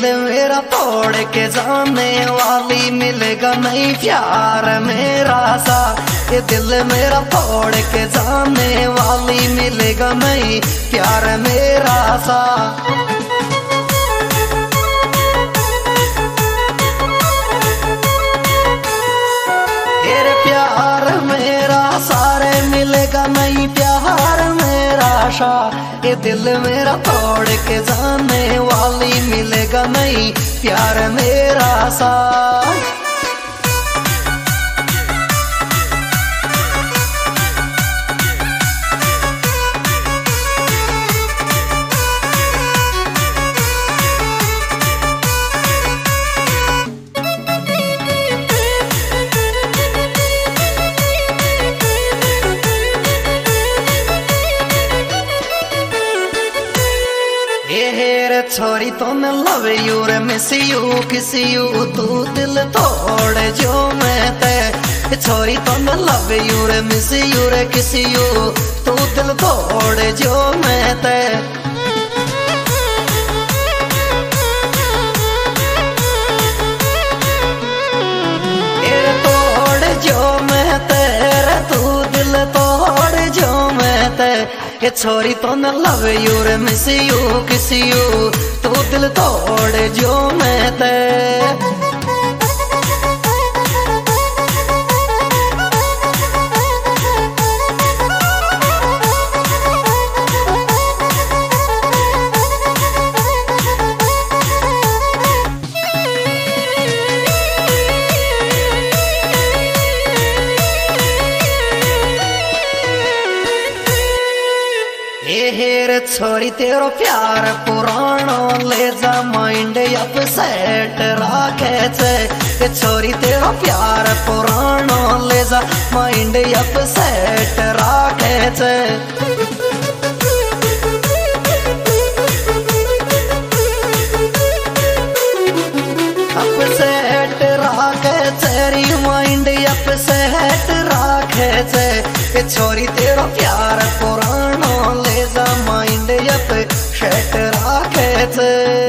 मेरा तोड़ के जाने वाली मिलेगा नहीं प्यार मेरा सा। ये दिल मेरा तोड़ के जाने वाली मिलेगा नहीं प्यार मेरा सा। प्यार मेरा सारे मिलेगा नहीं प्यार मेरा सा। ये दिल मेरा तोड़ के जाने वाली मिलेगा नहीं प्यार मेरा सा। छोरी तो न लव यू रे मिस यू किस यू तू दिल तोड़ जो मैं ते। छोरी तो न लव यू रे मिस यू रे किस यू तू दिल तोड़ जो मैं ते। तोड़ जो मैं तेरे तू दिल तोड़ जो मैं ते। ये छोरी तो न लव यू रे मिस यू किस यू तू दिल तोड़ जो मैं ते। छोरी तेरो प्यार पुरानो ले जा माइंड अपसेट राखे छे। छोरी तेरो प्यार पुरानो ले जा माइंड अपसेट राखे छे। अपसेट राखे तेरी माइंड अपसेट राखे छे। छोरी तेरो प्यार पुरानो ले जा माइंड अपसेट राखे छे।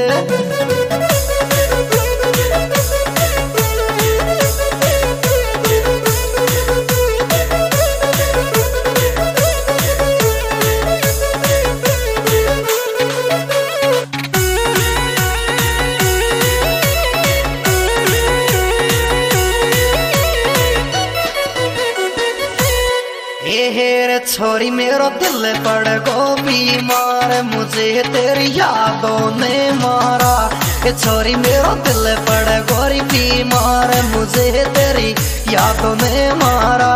छोरी मेरो दिल पड़ गो बीमार मुझे तेरी यादों ने मारा। छोरी मेरो दिल पड़ गोरी बीमार मुझे तेरी यादों ने मारा।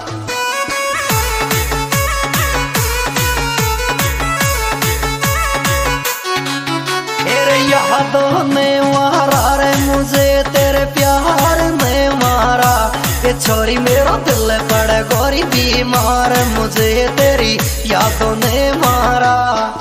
तेरे यादों ने मारा रे मुझे तेरे प्यार ने मारा। ये छोरी मेरो दिल पड़ गोरी बीमार मुझे तेरी यादों ने मारा।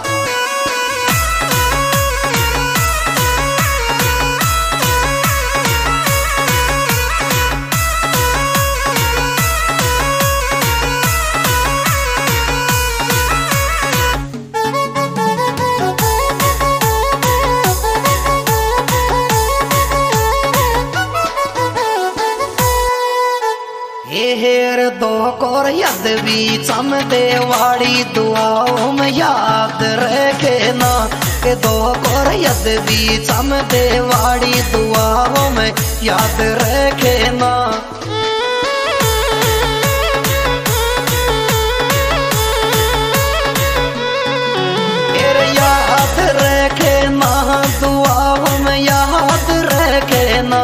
दो कोर याद भी चम देवाड़ी दुआओं में याद रखे ना। के दो कोर याद भी चम देवाड़ी दुआओं में याद रखे ना। याद रखे ना दुआओं में याद रखे ना।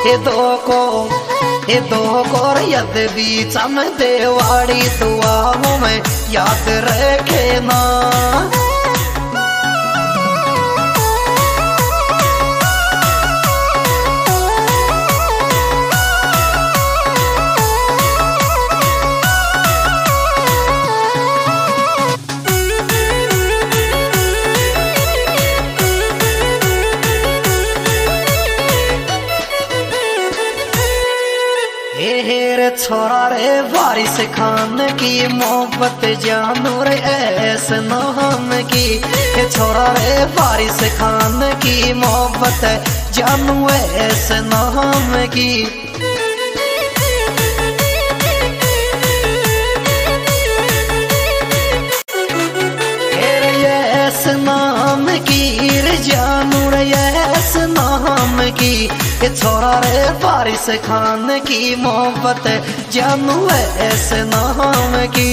ये दो कोर याद भी चम देवाड़ी दुआओं में याद रखे ना। छोरा रे वारिस खान की मोहब्बत जानू रे ऐस नाम की। छोरा रे वारिस खान की मोहब्बत जानू ऐस नाम की। नाम की रे जानू रे ऐस नाम की। छोरा रे वारिस खान की मोहब्बत जानू ऐस नाम की।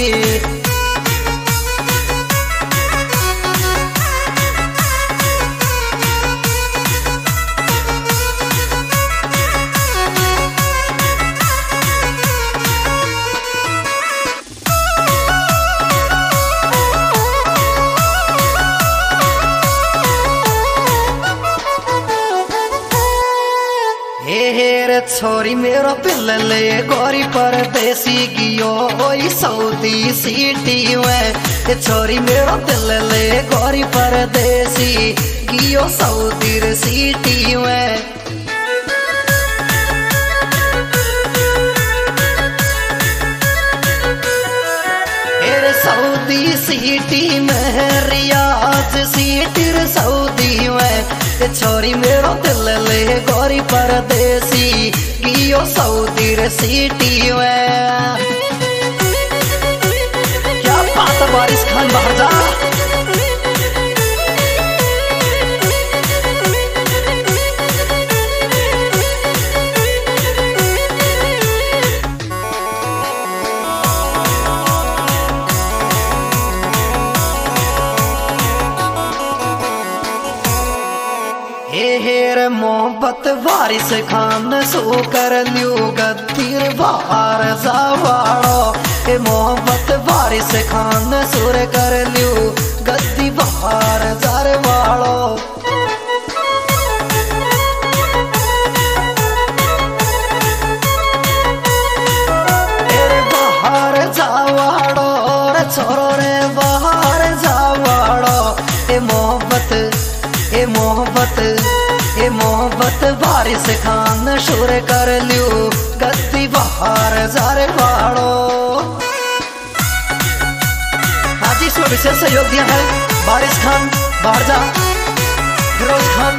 छोरी मेरो पिल्ले गोरी परदेसी गियो ओई सऊदी सिटी में। छोरी मेरो पिल्ले गोरी परदेसी गियो सऊदी सिटी में। सऊदी सिटी में रियाज सिटी सऊदी में। छोरी मेरो दिल ले गोरी परदेसी गियो सऊदी सिटी में। क्या बात वारिस खान बाहर जा। मोहब्बत वारिस खान सो कर लियो गद्दीर बाहर जावाड़ो। मोहब्बत वारिस खान सुर कर लियो गद्दी बाहर जारवाड़ो। बाहर जावाड़ो रे छोरो रे बाहर जावाड़ो। मोहब्बत वारिस खान शुर कर लियो गद्दी बाहर जारे वाड़ो। हाँ जी, इसमें विशेष सहयोग दिया है वारिस खान बाहर जा, फिरोज खान।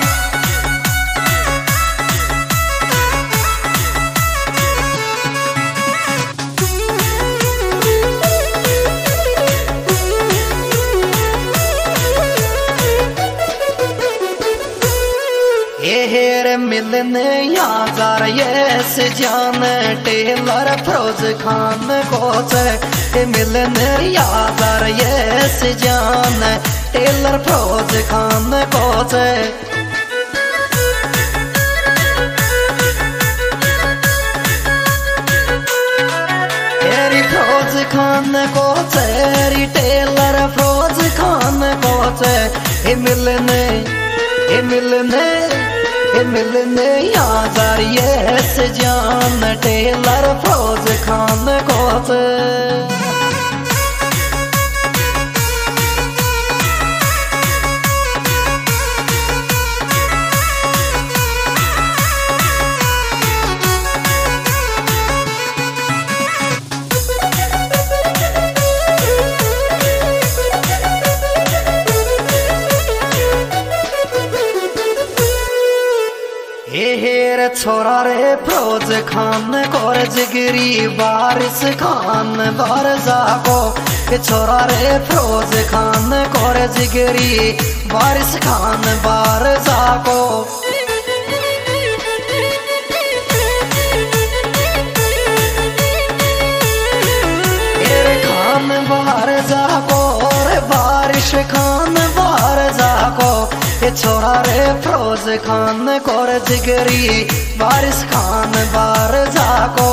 मिलने यार यस जान टेलर फिरोज खान कोच। मिलने यार यस जान tailor Firoz Khan coach. Firoz Khan coach tailor Firoz Khan coach. मिलने यार यस जान टेलर फिरोज खान कोच। छोरा रे फिरोज खान कोर जिगरी वारिस खान बार जाको। छोरा रे फिरोज खान कोर जिगरी वारिस खान बार जाको। खान बार जाको रे वारिस खान बार जाको। छोरा रे फिरोज खान कोर जिगरी वारिस खान बार जाको।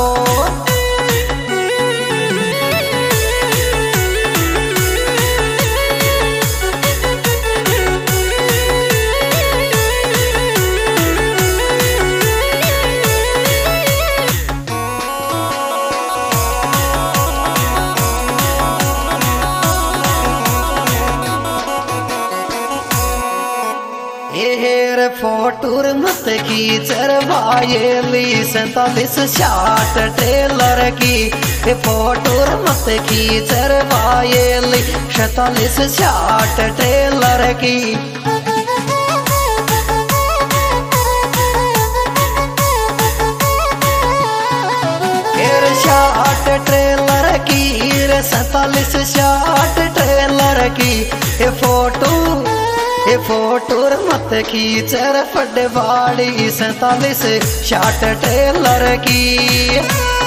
फोटूर मत की चरवाएली 47 60 ट्रेलर की फोटूर मत की चरवाएली 47 60 ट्रेलर की 60 ट्रेलर की 47 60 ट्रेलर की फोटूर मत की चरपट बाड़ी 47 60 ट्रेलर की